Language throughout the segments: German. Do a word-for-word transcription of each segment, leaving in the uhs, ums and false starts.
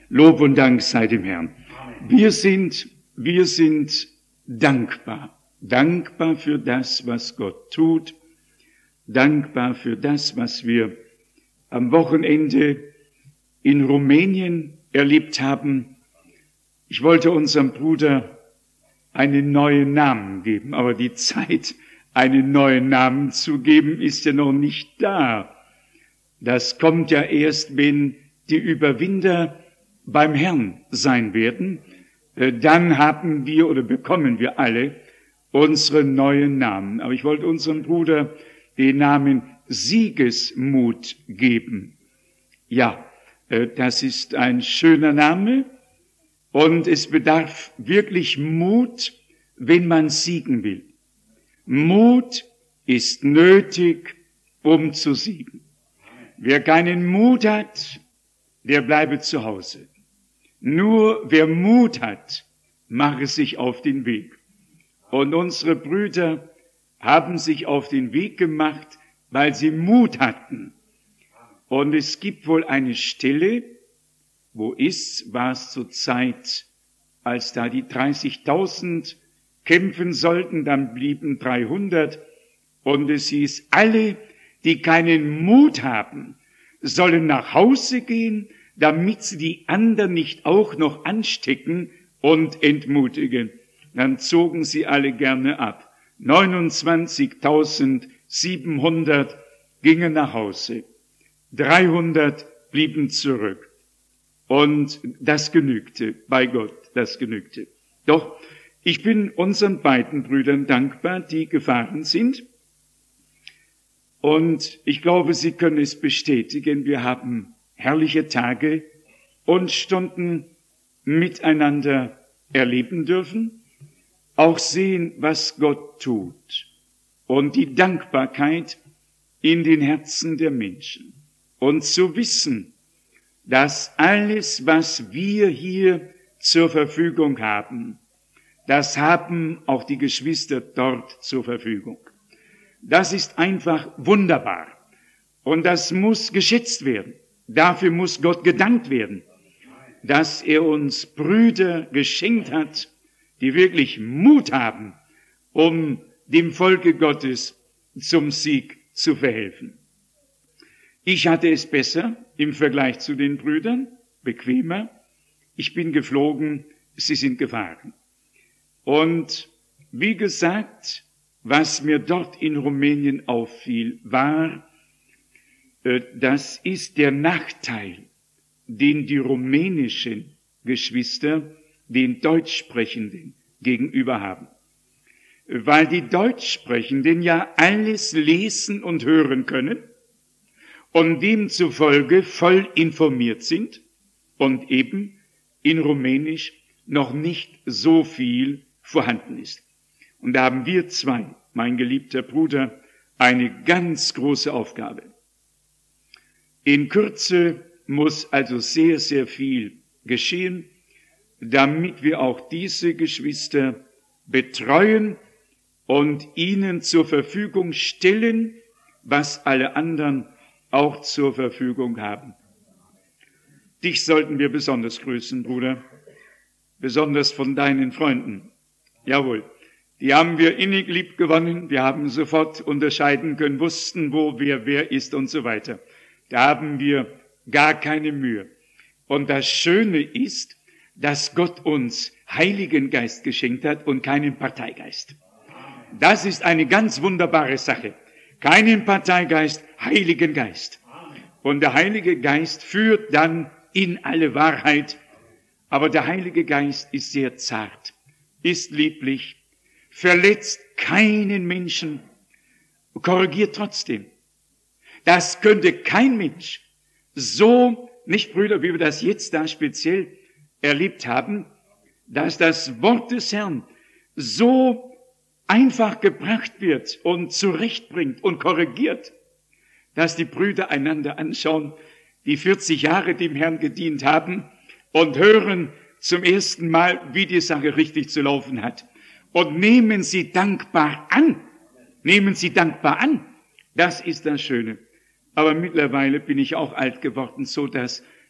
Lob und Dank sei dem Herrn. Wir sind, wir sind dankbar. Dankbar für das, was Gott tut. Dankbar für das, was wir am Wochenende in Rumänien erlebt haben. Ich wollte unserem Bruder einen neuen Namen geben, aber die Zeit, einen neuen Namen zu geben, ist ja noch nicht da. Das kommt ja erst, wenn die Überwinder beim Herrn sein werden. Dann haben wir oder bekommen wir alle unsere neuen Namen. Aber ich wollte unserem Bruder den Namen Siegesmut geben. Ja, das ist ein schöner Name und es bedarf wirklich Mut, wenn man siegen will. Mut ist nötig, um zu siegen. Wer keinen Mut hat, der bleibe zu Hause. Nur wer Mut hat, mache sich auf den Weg. Und unsere Brüder haben sich auf den Weg gemacht, weil sie Mut hatten. Und es gibt wohl eine Stelle, wo ist, war es zur Zeit, als da die dreißigtausend kämpfen sollten, dann blieben dreihundert. Und es hieß, alle, die keinen Mut haben, sollen nach Hause gehen, damit sie die anderen nicht auch noch anstecken und entmutigen. Dann zogen sie alle gerne ab. neunundzwanzigtausendsiebenhundert gingen nach Hause. dreihundert blieben zurück. Und das genügte, bei Gott, das genügte. Doch ich bin unseren beiden Brüdern dankbar, die gefahren sind. Und ich glaube, sie können es bestätigen. Wir haben herrliche Tage und Stunden miteinander erleben dürfen. Auch sehen, was Gott tut. Und die Dankbarkeit in den Herzen der Menschen. Und zu wissen, dass alles, was wir hier zur Verfügung haben, das haben auch die Geschwister dort zur Verfügung. Das ist einfach wunderbar. Und das muss geschätzt werden. Dafür muss Gott gedankt werden, dass er uns Brüder geschenkt hat, die wirklich Mut haben, um dem Volke Gottes zum Sieg zu verhelfen. Ich hatte es besser im Vergleich zu den Brüdern, bequemer. Ich bin geflogen, sie sind gefahren. Und wie gesagt, was mir dort in Rumänien auffiel, war, das ist der Nachteil, den die rumänischen Geschwister den Deutschsprechenden gegenüber haben. Weil die Deutschsprechenden ja alles lesen und hören können und demzufolge voll informiert sind und eben in Rumänisch noch nicht so viel vorhanden ist. Und da haben wir zwei, mein geliebter Bruder, eine ganz große Aufgabe. In Kürze muss also sehr, sehr viel geschehen, damit wir auch diese Geschwister betreuen und ihnen zur Verfügung stellen, was alle anderen auch zur Verfügung haben. Dich sollten wir besonders grüßen, Bruder, besonders von deinen Freunden. Jawohl, die haben wir innig lieb gewonnen, wir haben sofort unterscheiden können, wussten, wo wer wer ist und so weiter. Da haben wir gar keine Mühe. Und das Schöne ist, dass Gott uns Heiligen Geist geschenkt hat und keinen Parteigeist. Das ist eine ganz wunderbare Sache. Keinen Parteigeist, Heiligen Geist. Und der Heilige Geist führt dann in alle Wahrheit. Aber der Heilige Geist ist sehr zart, ist lieblich, verletzt keinen Menschen, korrigiert trotzdem. Das könnte kein Mensch so, nicht Brüder, wie wir das jetzt da speziell erlebt haben, dass das Wort des Herrn so einfach gebracht wird und zurechtbringt und korrigiert, dass die Brüder einander anschauen, die vierzig Jahre dem Herrn gedient haben und hören zum ersten Mal, wie die Sache richtig zu laufen hat. Und nehmen sie dankbar an. Nehmen sie dankbar an. Das ist das Schöne. Aber mittlerweile bin ich auch alt geworden, so dass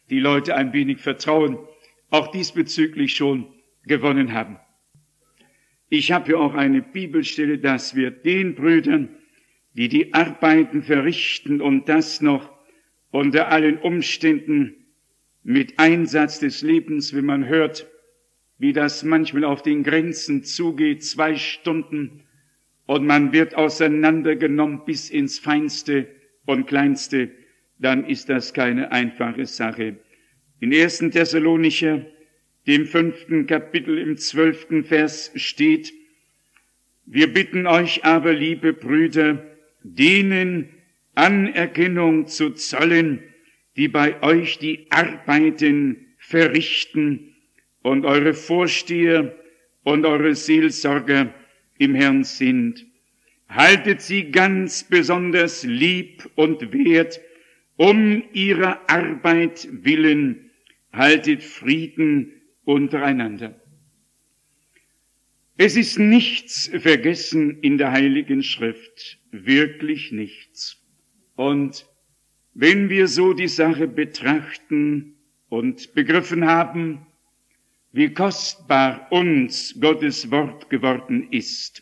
die Leute ein wenig Vertrauen auch diesbezüglich schon gewonnen haben. Ich habe hier auch eine Bibelstelle, dass wir den Brüdern, die die Arbeiten verrichten und das noch unter allen Umständen mit Einsatz des Lebens, wenn man hört, wie das manchmal auf den Grenzen zugeht, zwei Stunden, und man wird auseinandergenommen bis ins Feinste und Kleinste, dann ist das keine einfache Sache. In ersten Thessalonicher, dem fünften Kapitel, im zwölften Vers steht: Wir bitten euch aber, liebe Brüder, denen Anerkennung zu zollen, die bei euch die Arbeiten verrichten und eure Vorsteher und eure Seelsorger im Herrn sind. Haltet sie ganz besonders lieb und wert, um ihrer Arbeit willen, haltet Frieden untereinander. Es ist nichts vergessen in der Heiligen Schrift, wirklich nichts. Und wenn wir so die Sache betrachten und begriffen haben, wie kostbar uns Gottes Wort geworden ist,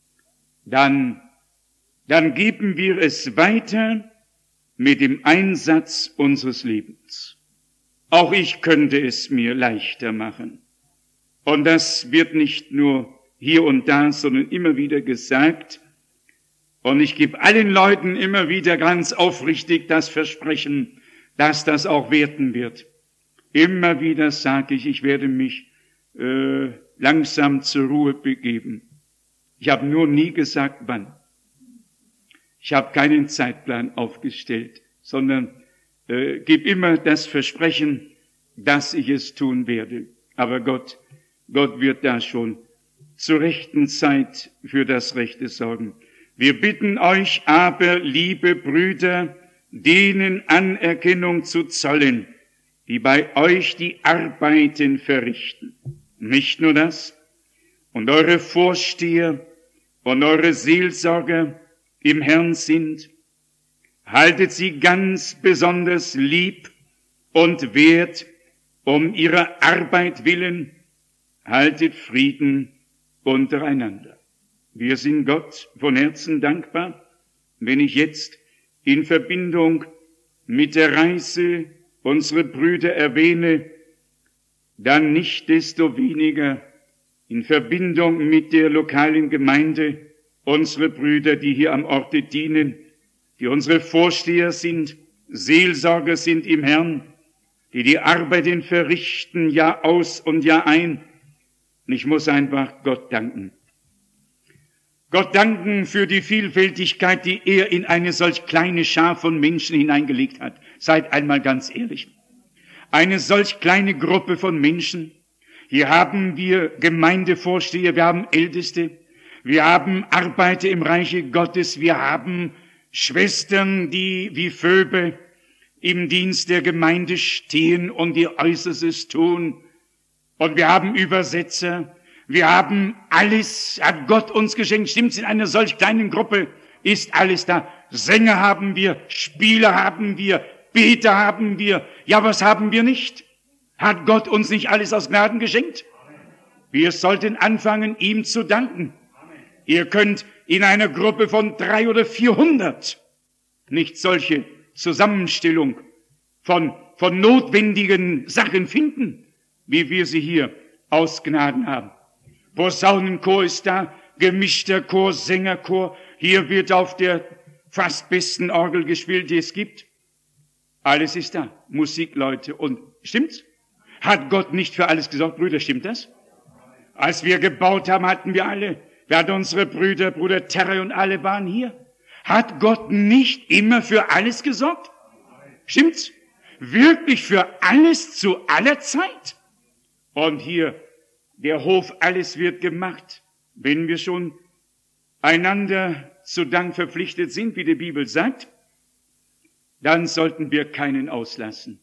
dann, dann geben wir es weiter mit dem Einsatz unseres Lebens. Auch ich könnte es mir leichter machen. Und das wird nicht nur hier und da, sondern immer wieder gesagt. Und ich gebe allen Leuten immer wieder ganz aufrichtig das Versprechen, dass das auch werden wird. Immer wieder sage ich, ich werde mich äh, langsam zur Ruhe begeben. Ich habe nur nie gesagt, wann. Ich habe keinen Zeitplan aufgestellt, sondern äh, gebe immer das Versprechen, dass ich es tun werde. Aber Gott, Gott wird da schon zur rechten Zeit für das Rechte sorgen. Wir bitten euch aber, liebe Brüder, denen Anerkennung zu zollen, die bei euch die Arbeiten verrichten. Nicht nur das, und eure Vorsteher und eure Seelsorger im Herrn sind, haltet sie ganz besonders lieb und wert, um ihrer Arbeit willen, haltet Frieden untereinander. Wir sind Gott von Herzen dankbar, wenn ich jetzt in Verbindung mit der Reise unsere Brüder erwähne, dann nicht desto weniger in Verbindung mit der lokalen Gemeinde unsere Brüder, die hier am Orte dienen, die unsere Vorsteher sind, Seelsorger sind im Herrn, die die Arbeiten verrichten, Jahr aus und Jahr ein. Und ich muss einfach Gott danken. Gott danken für die Vielfältigkeit, die er in eine solch kleine Schar von Menschen hineingelegt hat. Seid einmal ganz ehrlich. Eine solch kleine Gruppe von Menschen. Hier haben wir Gemeindevorsteher, wir haben Älteste, wir haben Arbeiter im Reiche Gottes, wir haben Schwestern, die wie Phoebe im Dienst der Gemeinde stehen und ihr Äußerstes tun. Und wir haben Übersetzer. Wir haben alles, hat Gott uns geschenkt. Stimmt's, in einer solch kleinen Gruppe ist alles da. Sänger haben wir, Spieler haben wir, Beter haben wir. Ja, was haben wir nicht? Hat Gott uns nicht alles aus Gnaden geschenkt? Wir sollten anfangen, ihm zu danken. Ihr könnt in einer Gruppe von drei oder vierhundert nicht solche Zusammenstellung von, von notwendigen Sachen finden, wie wir sie hier aus Gnaden haben. Posaunenchor ist da, gemischter Chor, Sängerchor. Hier wird auf der fast besten Orgel gespielt, die es gibt. Alles ist da. Musikleute und, stimmt's? Hat Gott nicht für alles gesorgt, Brüder, stimmt das? Als wir gebaut haben, hatten wir alle. Wir hatten unsere Brüder, Bruder Terry und alle waren hier. Hat Gott nicht immer für alles gesorgt? Stimmt's? Wirklich für alles zu aller Zeit. Und hier der Hof, alles wird gemacht. Wenn wir schon einander zu Dank verpflichtet sind, wie die Bibel sagt, dann sollten wir keinen auslassen.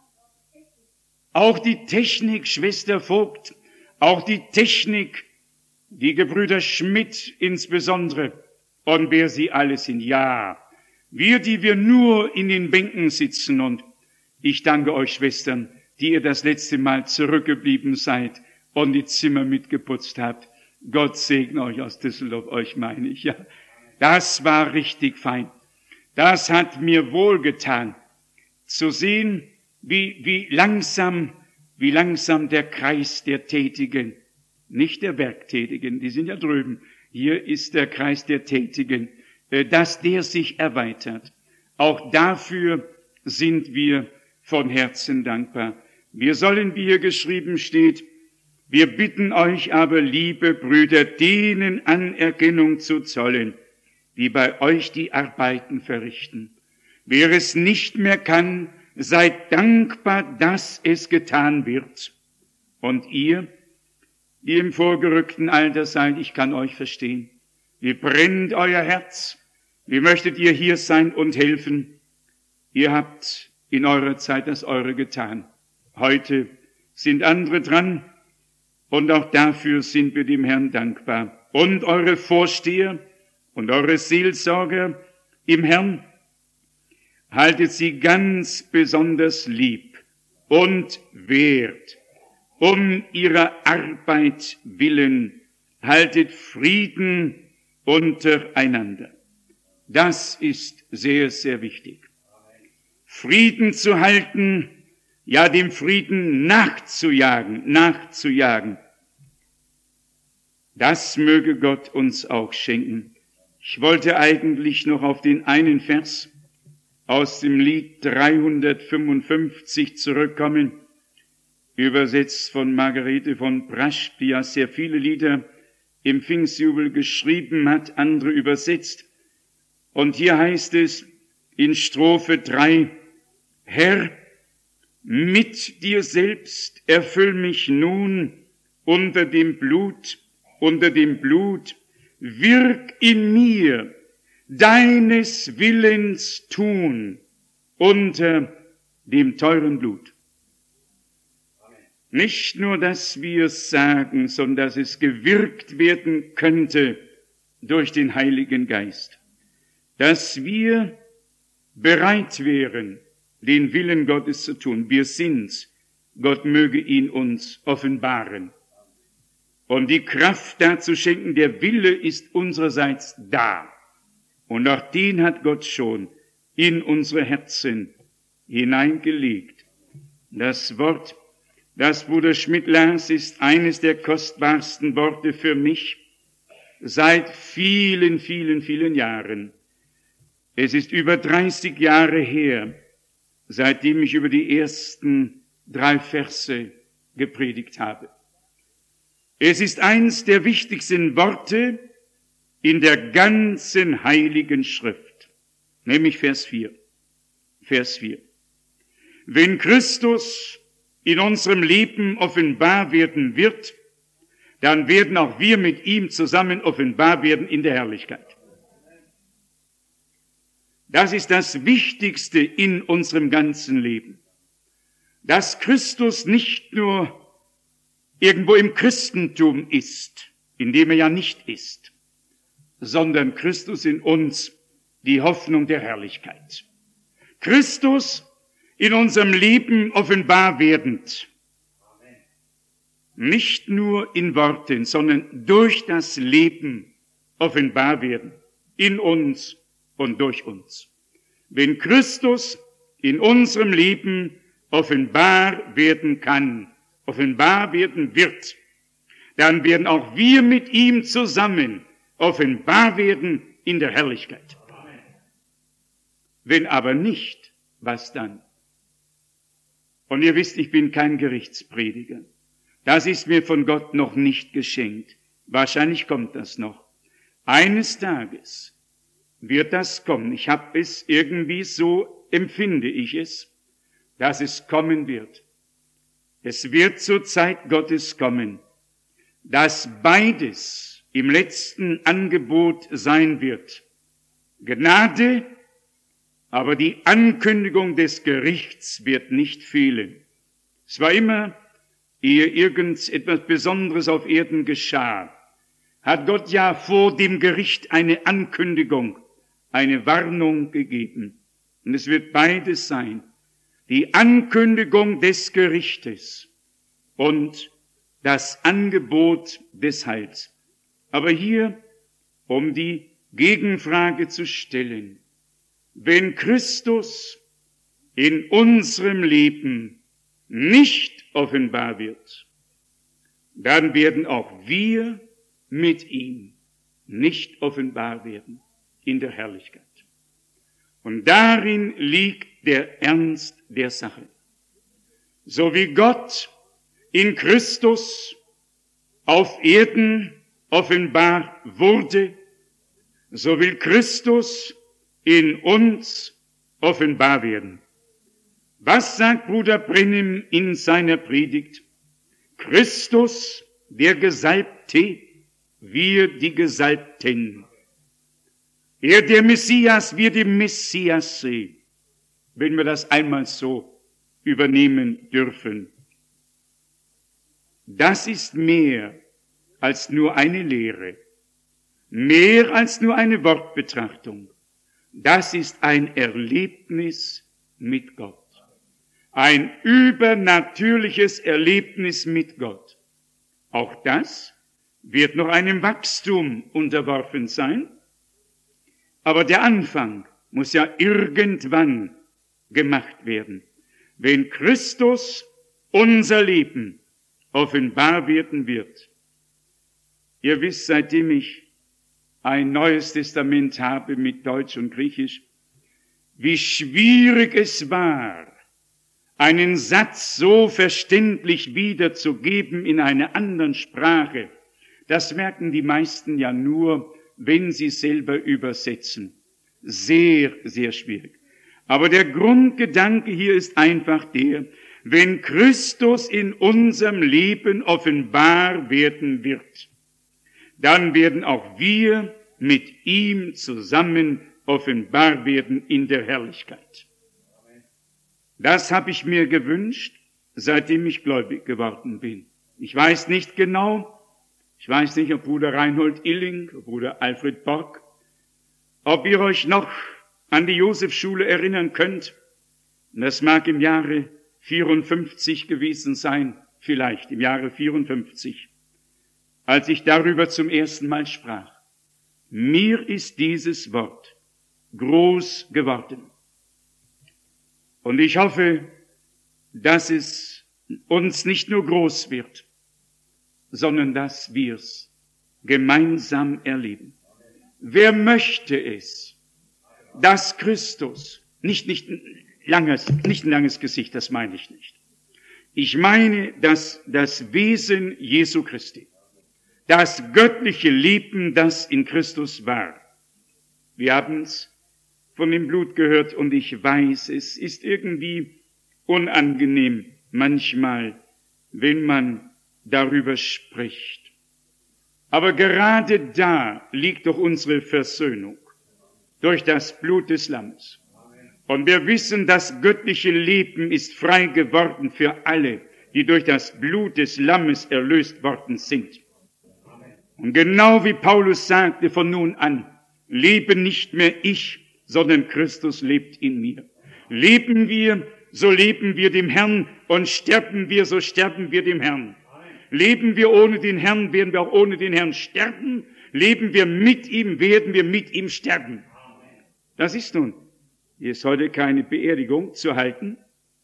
Auch die Technik, Schwester Vogt, auch die Technik, die Gebrüder Schmidt insbesondere, und wer sie alle sind, ja, wir, die wir nur in den Bänken sitzen und Ich danke euch, Schwestern, die ihr das letzte Mal zurückgeblieben seid und die Zimmer mitgeputzt habt. Gott segne euch aus Düsseldorf, euch meine ich, ja. Das war richtig fein. Das hat mir wohlgetan, zu sehen, wie, wie langsam, wie langsam der Kreis der Tätigen, nicht der Werktätigen, die sind ja drüben, hier ist der Kreis der Tätigen, dass der sich erweitert. Auch dafür sind wir von Herzen dankbar. Wir sollen, wie hier geschrieben steht, wir bitten euch aber, liebe Brüder, denen Anerkennung zu zollen, die bei euch die Arbeiten verrichten. Wer es nicht mehr kann, seid dankbar, dass es getan wird. Und ihr, die im vorgerückten Alter seid, ich kann euch verstehen. Wie brennt euer Herz? Wie möchtet ihr hier sein und helfen? Ihr habt in eurer Zeit das Eure getan. Heute sind andere dran und auch dafür sind wir dem Herrn dankbar. Und eure Vorsteher und eure Seelsorger im Herrn, haltet sie ganz besonders lieb und wert. Um ihrer Arbeit willen haltet Frieden untereinander. Das ist sehr, sehr wichtig. Frieden zu halten, ja dem Frieden nachzujagen, nachzujagen. Das möge Gott uns auch schenken. Ich wollte eigentlich noch auf den einen Vers aus dem Lied dreihundertfünfundfünfzig zurückkommen, übersetzt von Margarete von Brasch, die ja sehr viele Lieder im Pfingstjubel geschrieben hat, andere übersetzt. Und hier heißt es in Strophe drei, Herr, mit dir selbst erfüll mich nun unter dem Blut, unter dem Blut, wirk in mir deines Willens tun unter dem teuren Blut. Nicht nur, dass wir es sagen, sondern dass es gewirkt werden könnte durch den Heiligen Geist. Dass wir bereit wären, den Willen Gottes zu tun. Wir sind's. Gott möge ihn uns offenbaren. Und die Kraft dazu schenken, der Wille ist unsererseits da. Und auch den hat Gott schon in unsere Herzen hineingelegt. Das Wort, das Bruder Schmidt las, ist eines der kostbarsten Worte für mich seit vielen, vielen, vielen Jahren. Es ist über dreißig Jahre her, seitdem ich über die ersten drei Verse gepredigt habe. Es ist eines der wichtigsten Worte in der ganzen Heiligen Schrift, nämlich Vers vier. Vers vier. Wenn Christus in unserem Leben offenbar werden wird, dann werden auch wir mit ihm zusammen offenbar werden in der Herrlichkeit. Das ist das Wichtigste in unserem ganzen Leben. Dass Christus nicht nur irgendwo im Christentum ist, in dem er ja nicht ist, sondern Christus in uns, die Hoffnung der Herrlichkeit. Christus in unserem Leben offenbar werdend. Nicht nur in Worten, sondern durch das Leben offenbar werden. In uns und durch uns. Wenn Christus in unserem Leben offenbar werden kann, offenbar werden wird, dann werden auch wir mit ihm zusammen offenbar werden in der Herrlichkeit. Wenn aber nicht, was dann? Und ihr wisst, ich bin kein Gerichtsprediger. Das ist mir von Gott noch nicht geschenkt. Wahrscheinlich kommt das noch. Eines Tages wird das kommen. Ich habe es irgendwie, so empfinde ich es, dass es kommen wird. Es wird zur Zeit Gottes kommen, dass beides im letzten Angebot sein wird. Gnade, aber die Ankündigung des Gerichts wird nicht fehlen. Es war immer, ehe irgendetwas Besonderes auf Erden geschah, hat Gott ja vor dem Gericht eine Ankündigung, eine Warnung gegeben. Und es wird beides sein. die Ankündigung des Gerichtes und das Angebot des Heils. Aber hier, um die Gegenfrage zu stellen, wenn Christus in unserem Leben nicht offenbar wird, dann werden auch wir mit ihm nicht offenbar werden in der Herrlichkeit. Und darin liegt der Ernst der Sache. So wie Gott in Christus auf Erden offenbar wurde, so will Christus in uns offenbar werden. Was sagt Bruder Brennim in seiner Predigt? Christus, der Gesalbte, wir die Gesalbten. Er, der Messias, wir die Messiasse, wenn wir das einmal so übernehmen dürfen. Das ist mehr als nur eine Lehre, mehr als nur eine Wortbetrachtung. Das ist ein Erlebnis mit Gott. Ein übernatürliches Erlebnis mit Gott. Auch das wird noch einem Wachstum unterworfen sein. Aber der Anfang muss ja irgendwann gemacht werden. Wenn Christus unser Leben offenbar werden wird. Ihr wisst, seitdem ich ein Neues Testament habe mit Deutsch und Griechisch, wie schwierig es war, einen Satz so verständlich wiederzugeben in einer anderen Sprache. Das merken die meisten ja nur, wenn sie selber übersetzen. Sehr, sehr schwierig. Aber der Grundgedanke hier ist einfach der, wenn Christus in unserem Leben offenbar werden wird, dann werden auch wir mit ihm zusammen offenbar werden in der Herrlichkeit. Das habe ich mir gewünscht, seitdem ich gläubig geworden bin. Ich weiß nicht genau, ich weiß nicht, ob Bruder Reinhold Illing, ob Bruder Alfred Borg, ob ihr euch noch an die Josefschule erinnern könnt. Das mag im Jahre vierundfünfzig gewesen sein, vielleicht im Jahre vierundfünfzig, als ich darüber zum ersten Mal sprach. Mir ist dieses Wort groß geworden. Und ich hoffe, dass es uns nicht nur groß wird, sondern dass wir es gemeinsam erleben. Wer möchte es, dass Christus, nicht, nicht, ein langes, nicht ein langes Gesicht, das meine ich nicht. Ich meine, dass das Wesen Jesu Christi, das göttliche Leben, das in Christus war. Wir haben es von dem Blut gehört und ich weiß, es ist irgendwie unangenehm manchmal, wenn man darüber spricht. Aber gerade da liegt doch unsere Versöhnung durch das Blut des Lammes. Und wir wissen, das göttliche Leben ist frei geworden für alle, die durch das Blut des Lammes erlöst worden sind. Und genau wie Paulus sagte von nun an, lebe nicht mehr ich, sondern Christus lebt in mir. Leben wir, so leben wir dem Herrn, und sterben wir, so sterben wir dem Herrn. Leben wir ohne den Herrn, werden wir auch ohne den Herrn sterben. Leben wir mit ihm, werden wir mit ihm sterben. Das ist nun, hier ist heute keine Beerdigung zu halten,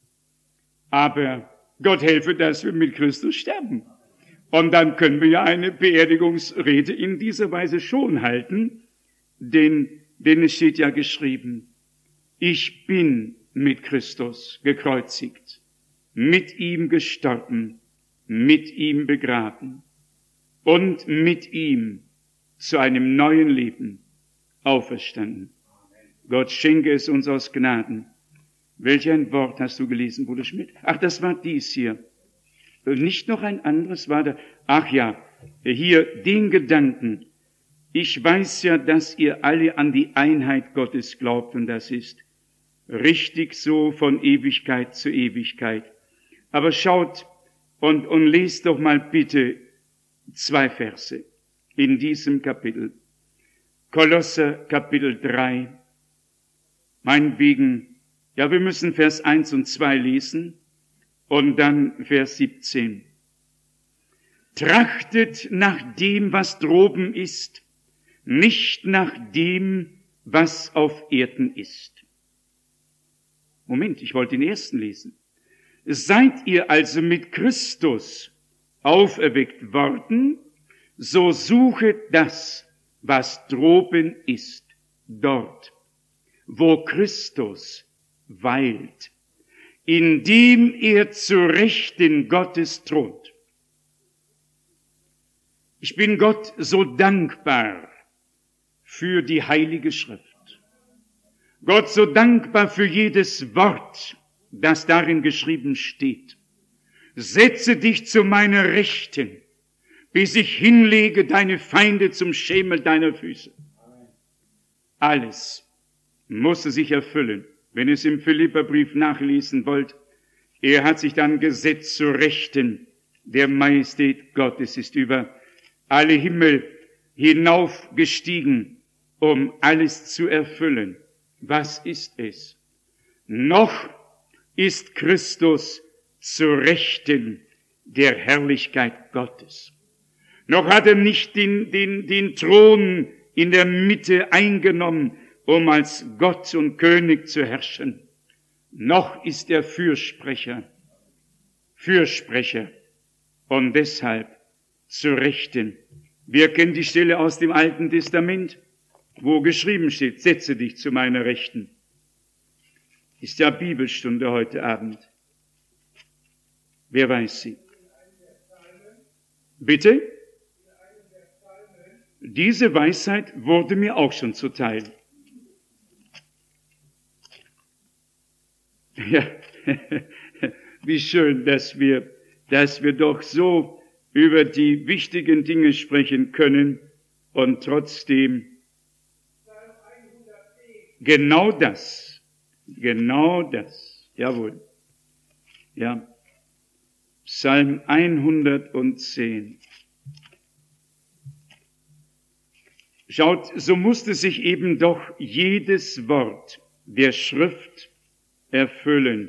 aber Gott helfe, dass wir mit Christus sterben. Und dann können wir ja eine Beerdigungsrede in dieser Weise schon halten, denn, denn es steht ja geschrieben, ich bin mit Christus gekreuzigt, mit ihm gestorben, mit ihm begraben und mit ihm zu einem neuen Leben auferstanden. Gott schenke es uns aus Gnaden. Welch ein Wort hast du gelesen, Bruder Schmidt? Ach, das war dies hier. Nicht noch ein anderes war da. Ach ja, hier den Gedanken. Ich weiß ja, dass ihr alle an die Einheit Gottes glaubt, und das ist richtig so von Ewigkeit zu Ewigkeit. Aber schaut und, und lest doch mal bitte zwei Verse in diesem Kapitel. Kolosser Kapitel drei, meinetwegen Ja, wir müssen Vers eins und zwei lesen und dann Vers siebzehn. Trachtet nach dem, was droben ist, nicht nach dem, was auf Erden ist. Moment, ich wollte den ersten lesen. Seid ihr also mit Christus auferweckt worden, so suchet das, was droben ist, dort, wo Christus weilt, indem er zu Rechten Gottes thront. Ich bin Gott so dankbar für die Heilige Schrift. Gott so dankbar für jedes Wort, das darin geschrieben steht. Setze dich zu meiner Rechten, bis ich hinlege deine Feinde zum Schemel deiner Füße. Alles musste sich erfüllen. Wenn ihr es im Philipperbrief nachlesen wollt, er hat sich dann gesetzt zur Rechten der Majestät Gottes, ist über alle Himmel hinaufgestiegen, um alles zu erfüllen. Was ist es? Noch ist Christus zur Rechten der Herrlichkeit Gottes. Noch hat er nicht den, den, den Thron in der Mitte eingenommen, um als Gott und König zu herrschen. Noch ist er Fürsprecher, Fürsprecher und deshalb zur Rechten. Wir kennen die Stelle aus dem Alten Testament, wo geschrieben steht, setze dich zu meiner Rechten. Ist ja Bibelstunde heute Abend. Wer weiß sie? Bitte? Diese Weisheit wurde mir auch schon zuteil. Ja, wie schön, dass wir, dass wir doch so über die wichtigen Dinge sprechen können und trotzdem genau das, genau das, jawohl, ja, Psalm hundertzehn. Schaut, so musste sich eben doch jedes Wort der Schrift erfüllen.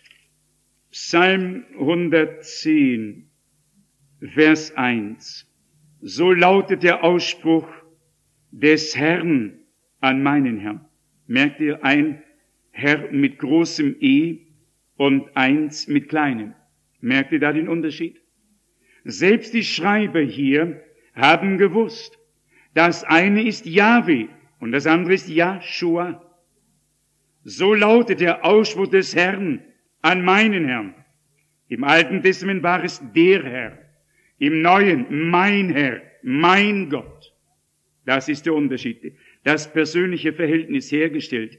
Psalm hundertzehn, Vers eins. So lautet der Ausspruch des Herrn an meinen Herrn. Merkt ihr, ein Herr mit großem E und eins mit kleinem. Merkt ihr da den Unterschied? Selbst die Schreiber hier haben gewusst, das eine ist Jahwe und das andere ist Joshua. So lautet der Ausspruch des Herrn an meinen Herrn. Im Alten Testament war es der Herr. Im Neuen mein Herr, mein Gott. Das ist der Unterschied. Das persönliche Verhältnis hergestellt.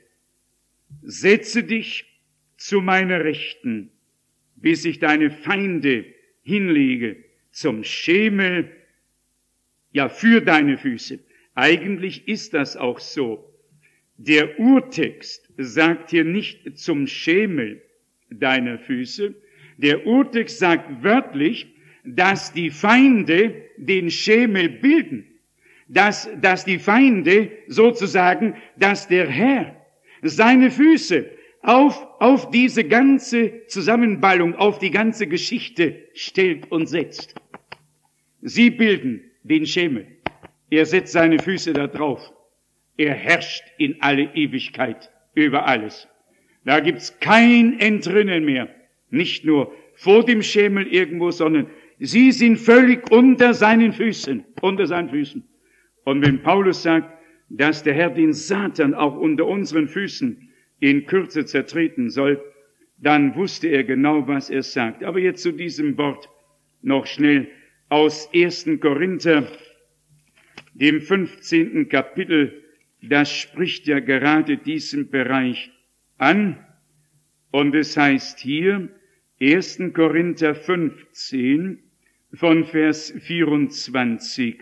Setze dich zu meiner Rechten, bis ich deine Feinde hinlege zum Schemel, ja, für deine Füße. Eigentlich ist das auch so. Der Urtext sagt hier nicht zum Schemel deiner Füße. Der Urtext sagt wörtlich, dass die Feinde den Schemel bilden. Dass, dass die Feinde sozusagen, dass der Herr seine Füße auf, auf diese ganze Zusammenballung, auf die ganze Geschichte stellt und setzt. Sie bilden den Schemel. Er setzt seine Füße da drauf. Er herrscht in alle Ewigkeit über alles. Da gibt's kein Entrinnen mehr. Nicht nur vor dem Schemel irgendwo, sondern sie sind völlig unter seinen Füßen, unter seinen Füßen. Und wenn Paulus sagt, dass der Herr den Satan auch unter unseren Füßen in Kürze zertreten soll, dann wusste er genau, was er sagt. Aber jetzt zu diesem Wort noch schnell aus ersten Korinther, dem fünfzehnten Kapitel, das spricht ja gerade diesen Bereich an. Und es heißt hier, ersten Korinther fünfzehn, von Vers vierundzwanzig.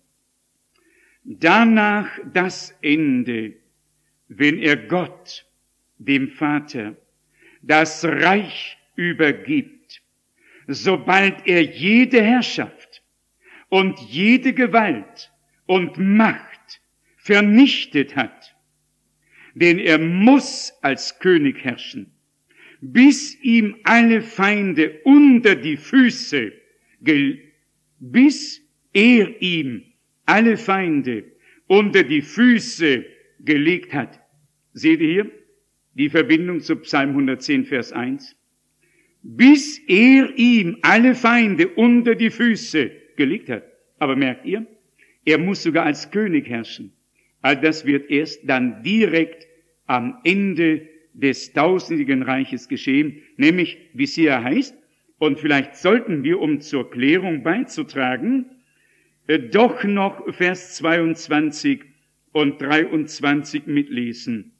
Danach das Ende, wenn er Gott, dem Vater, das Reich übergibt, sobald er jede Herrschaft und jede Gewalt und Macht vernichtet hat, denn er muss als König herrschen, bis ihm alle Feinde unter die Füße, bis er ihm alle Feinde unter die Füße gelegt hat. Seht ihr hier die Verbindung zu Psalm hundertzehn, Vers eins? Bis er ihm alle Feinde unter die Füße gelegt hat. Aber merkt ihr, er muss sogar als König herrschen. All das wird erst dann direkt am Ende des tausendjährigen Reiches geschehen, nämlich, wie es hier heißt, und vielleicht sollten wir, um zur Klärung beizutragen, äh, doch noch Vers zweiundzwanzig und dreiundzwanzig mitlesen.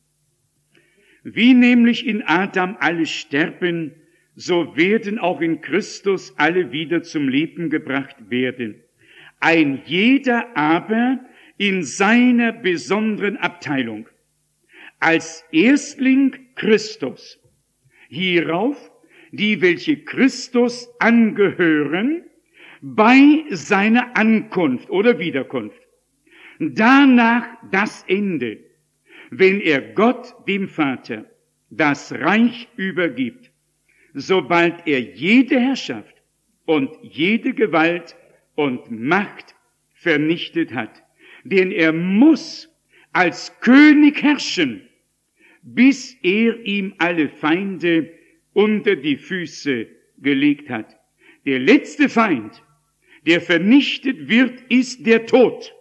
Wie nämlich in Adam alle sterben, so werden auch in Christus alle wieder zum Leben gebracht werden. Ein jeder aber in seiner besonderen Abteilung. Als Erstling Christus. Hierauf die, welche Christus angehören, bei seiner Ankunft oder Wiederkunft. Danach das Ende, wenn er Gott, dem Vater, das Reich übergibt, sobald er jede Herrschaft und jede Gewalt und Macht vernichtet hat. Denn er muss als König herrschen, bis er ihm alle Feinde unter die Füße gelegt hat. Der letzte Feind, der vernichtet wird, ist der Tod.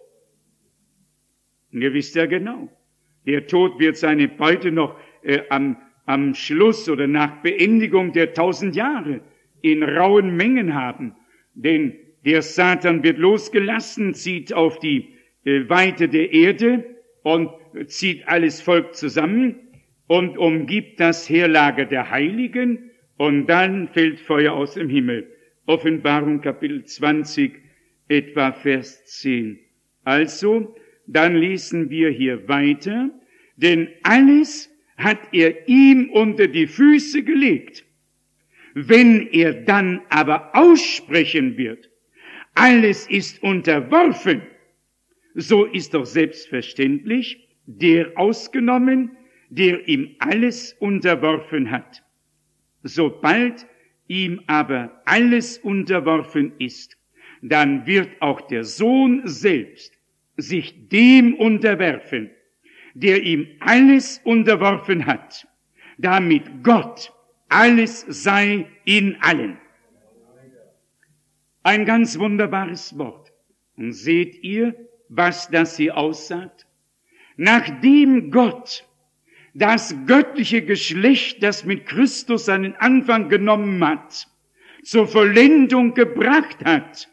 Und ihr wisst ja genau, der Tod wird seine Beute noch äh, am, am Schluss oder nach Beendigung der tausend Jahre in rauen Mengen haben. Denn der Satan wird losgelassen, zieht auf die äh, Weite der Erde und zieht alles Volk zusammen und umgibt das Heerlager der Heiligen, und dann fällt Feuer aus dem Himmel. Offenbarung Kapitel zwanzig, etwa Vers zehn. Also, dann lesen wir hier weiter, denn alles hat er ihm unter die Füße gelegt. Wenn er dann aber aussprechen wird, alles ist unterworfen, so ist doch selbstverständlich der ausgenommen, der ihm alles unterworfen hat. Sobald ihm aber alles unterworfen ist, dann wird auch der Sohn selbst sich dem unterwerfen, der ihm alles unterworfen hat, damit Gott alles sei in allen. Ein ganz wunderbares Wort. Und seht ihr, was das hier aussagt? Nachdem Gott das göttliche Geschlecht, das mit Christus seinen Anfang genommen hat, zur Vollendung gebracht hat,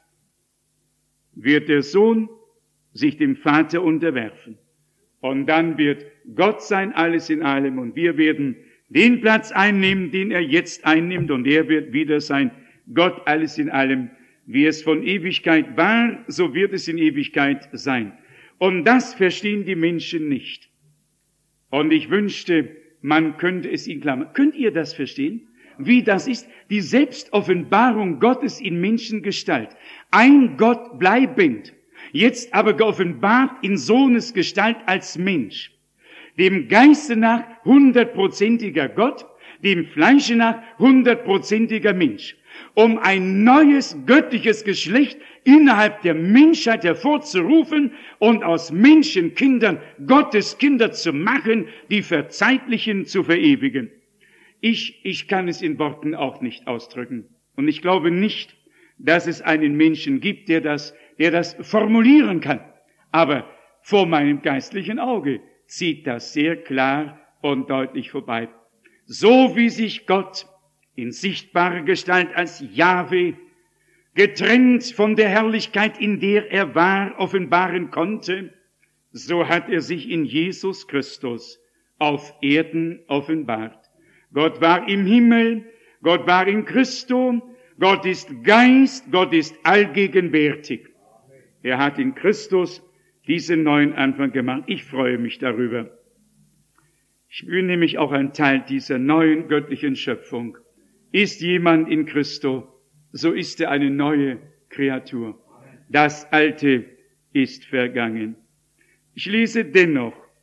wird der Sohn sich dem Vater unterwerfen. Und dann wird Gott sein alles in allem, und wir werden den Platz einnehmen, den er jetzt einnimmt, und er wird wieder sein Gott alles in allem. Wie es von Ewigkeit war, so wird es in Ewigkeit sein. Und das verstehen die Menschen nicht. Und ich wünschte, man könnte es ihnen klar machen. Könnt ihr das verstehen? Wie das ist? Die Selbstoffenbarung Gottes in Menschengestalt. Ein Gott bleibend, jetzt aber geoffenbart in Sohnesgestalt als Mensch. Dem Geiste nach hundertprozentiger Gott, dem Fleische nach hundertprozentiger Mensch. Um ein neues göttliches Geschlecht innerhalb der Menschheit hervorzurufen und aus Menschenkindern Gottes Kinder zu machen, die Verzeitlichen zu verewigen. Ich, ich kann es in Worten auch nicht ausdrücken. Und ich glaube nicht, dass es einen Menschen gibt, der das, der das formulieren kann. Aber vor meinem geistlichen Auge zieht das sehr klar und deutlich vorbei. So wie sich Gott in sichtbarer Gestalt als Jahwe, getrennt von der Herrlichkeit, in der er war, offenbaren konnte, so hat er sich in Jesus Christus auf Erden offenbart. Gott war im Himmel, Gott war in Christo, Gott ist Geist, Gott ist allgegenwärtig. Er hat in Christus diesen neuen Anfang gemacht. Ich freue mich darüber. Ich bin nämlich auch ein Teil dieser neuen göttlichen Schöpfung. Ist jemand in Christo, so ist er eine neue Kreatur. Das Alte ist vergangen. Ich lese dennoch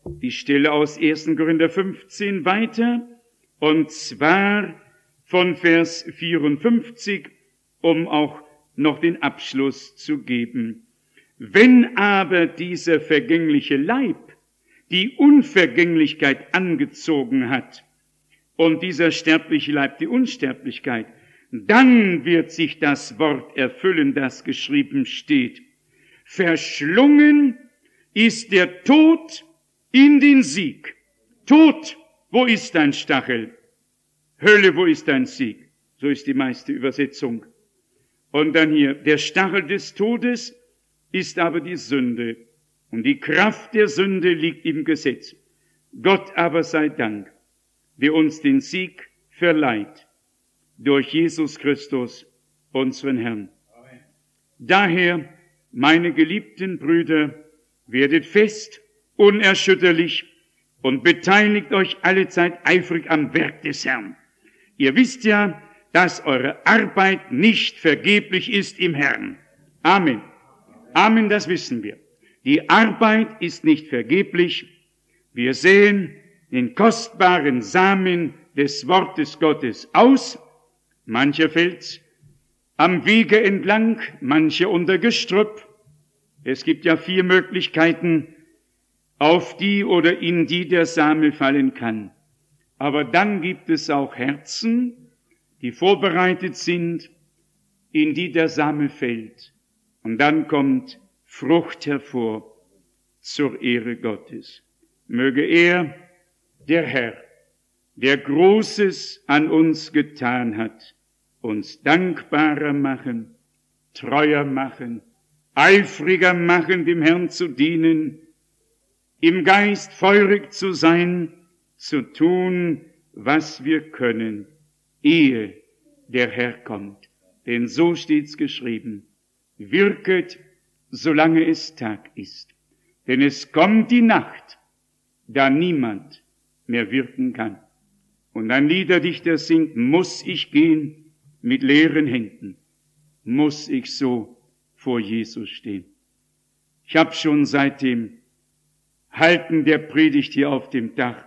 die Stelle aus ersten Korinther fünfzehn weiter, und zwar von Vers vierundfünfzig, um auch noch den Abschluss zu geben. Wenn aber dieser vergängliche Leib die Unvergänglichkeit angezogen hat und dieser sterbliche Leib die Unsterblichkeit, dann wird sich das Wort erfüllen, das geschrieben steht. Verschlungen ist der Tod in den Sieg. Tod, wo ist dein Stachel? Hölle, wo ist dein Sieg? So ist die meiste Übersetzung. Und dann hier, der Stachel des Todes ist aber die Sünde. Und die Kraft der Sünde liegt im Gesetz. Gott aber sei Dank, der uns den Sieg verleiht durch Jesus Christus, unseren Herrn. Amen. Daher, meine geliebten Brüder, werdet fest, unerschütterlich und beteiligt euch allezeit eifrig am Werk des Herrn. Ihr wisst ja, dass eure Arbeit nicht vergeblich ist im Herrn. Amen. Amen, das wissen wir. Die Arbeit ist nicht vergeblich. Wir sehen den kostbaren Samen des Wortes Gottes aus. Mancher fällt am Wege entlang, mancher unter Gestrüpp. Es gibt ja vier Möglichkeiten, auf die oder in die der Same fallen kann. Aber dann gibt es auch Herzen, die vorbereitet sind, in die der Same fällt. Und dann kommt Frucht hervor zur Ehre Gottes. Möge er, der Herr, der Großes an uns getan hat, uns dankbarer machen, treuer machen, eifriger machen, dem Herrn zu dienen, im Geist feurig zu sein, zu tun, was wir können, ehe der Herr kommt. Denn so steht's geschrieben, wirket, solange es Tag ist. Denn es kommt die Nacht, da niemand mehr wirken kann. Und ein Liederdichter singt, muss ich gehen mit leeren Händen, muss ich so vor Jesus stehen. Ich habe schon seit dem Halten der Predigt hier auf dem Dach,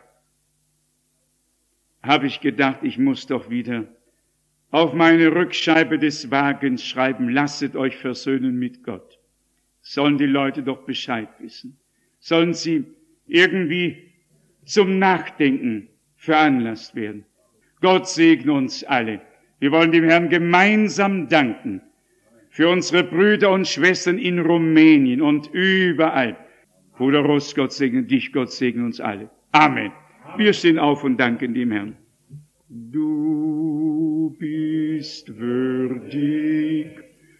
habe ich gedacht, ich muss doch wieder auf meine Rückscheibe des Wagens schreiben, lasset euch versöhnen mit Gott. Sollen die Leute doch Bescheid wissen. Sollen sie irgendwie zum Nachdenken veranlasst werden. Gott segne uns alle. Wir wollen dem Herrn gemeinsam danken für unsere Brüder und Schwestern in Rumänien und überall. Bruder Ross, Gott segne dich, Gott segne uns alle. Amen. Wir stehen auf und danken dem Herrn. Du bist würdig,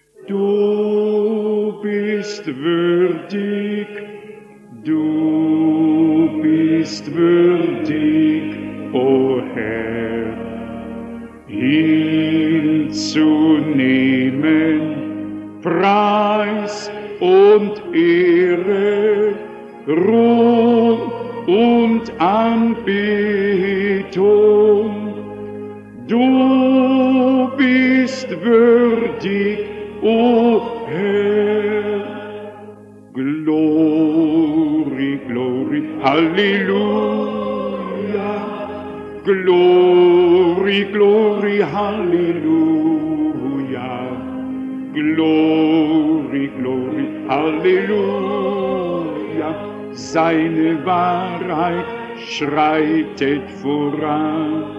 du bist würdig, du bist würdig, o Herr, hinzunehmen Preis und Ehre, Ruhm und Anbetung. Du bist würdig, o Herr. Glory, glory, Halleluja. Glory, glory, Halleluja. Glory, glory, Halleluja. Seine Wahrheit schreitet voran.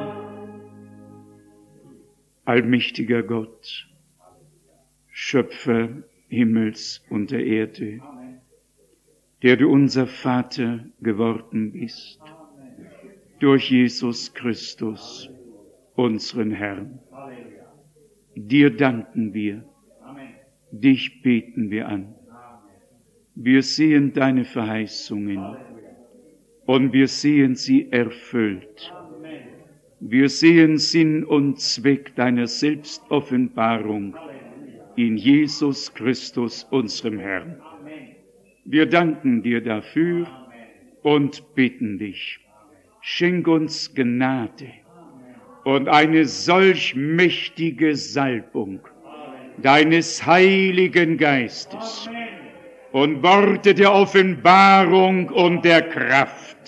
Allmächtiger Gott, Schöpfer Himmels und der Erde, der du unser Vater geworden bist, durch Jesus Christus, unseren Herrn. Dir danken wir, dich beten wir an. Wir sehen deine Verheißungen und wir sehen sie erfüllt. Wir sehen Sinn und Zweck deiner Selbstoffenbarung in Jesus Christus, unserem Herrn. Wir danken dir dafür und bitten dich, schenk uns Gnade und eine solch mächtige Salbung deines Heiligen Geistes und Worte der Offenbarung und der Kraft,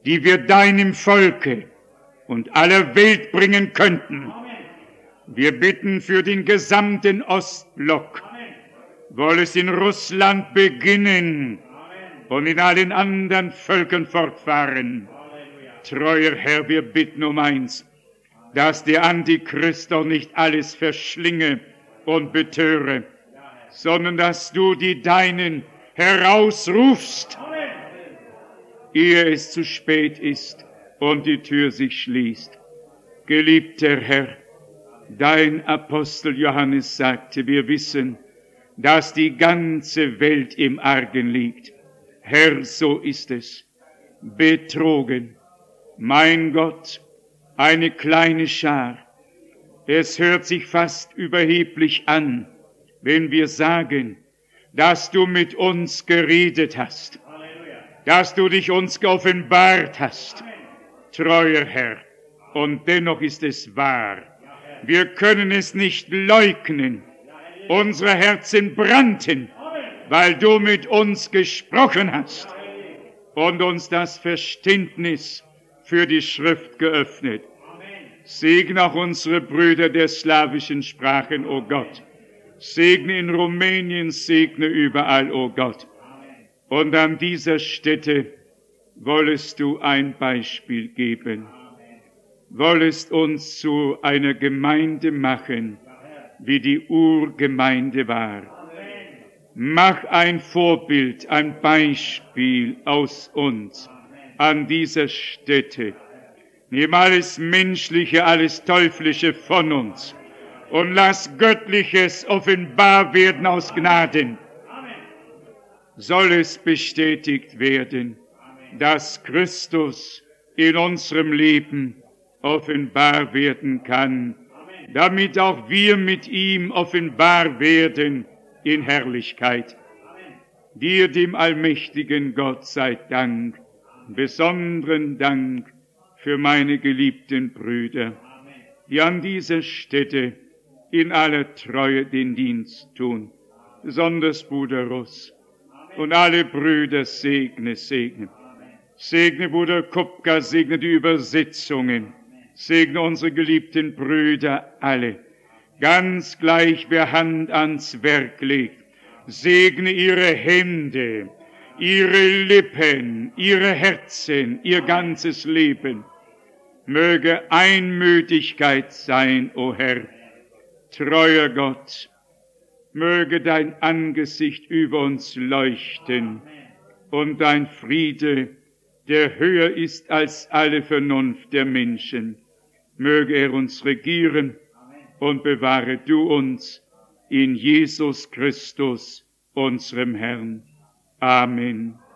die wir deinem Volke und aller Welt bringen könnten. Wir bitten für den gesamten Ostblock. Wolle es in Russland beginnen und in allen anderen Völkern fortfahren. Treuer Herr, wir bitten um eins, dass der Antichrist doch nicht alles verschlinge und betöre, sondern dass du die Deinen herausrufst, ehe es zu spät ist und die Tür sich schließt. Geliebter Herr, dein Apostel Johannes sagte, wir wissen, dass die ganze Welt im Argen liegt. Herr, so ist es. Betrogen. Mein Gott, eine kleine Schar. Es hört sich fast überheblich an, wenn wir sagen, dass du mit uns geredet hast, dass du dich uns geoffenbart hast, treuer Herr. Und dennoch ist es wahr. Wir können es nicht leugnen. Unsere Herzen brannten, weil du mit uns gesprochen hast und uns das Verständnis für die Schrift geöffnet. Segne auch unsere Brüder der slawischen Sprachen, o Gott. Segne in Rumänien, segne überall, o Gott. Und an dieser Stätte wollest du ein Beispiel geben. Wollest uns zu einer Gemeinde machen, wie die Urgemeinde war. Mach ein Vorbild, ein Beispiel aus uns an dieser Stätte. Nimm alles Menschliche, alles Teuflische von uns und lass Göttliches offenbar werden aus Gnaden. Soll es bestätigt werden, dass Christus in unserem Leben offenbar werden kann, damit auch wir mit ihm offenbar werden in Herrlichkeit. Dir, dem allmächtigen Gott, sei Dank, besonderen Dank für meine geliebten Brüder, die an dieser Stätte in aller Treue den Dienst tun, besonders Bruder Russ und alle Brüder segne, segne. Segne Bruder Kupka, segne die Übersetzungen, segne unsere geliebten Brüder alle, ganz gleich wer Hand ans Werk legt, segne ihre Hände, ihre Lippen, ihre Herzen, ihr ganzes Leben. Möge Einmütigkeit sein, o Herr, treuer Gott, möge dein Angesicht über uns leuchten und dein Friede, der höher ist als alle Vernunft der Menschen, möge er uns regieren und bewahre du uns in Jesus Christus, unserem Herrn. Amen.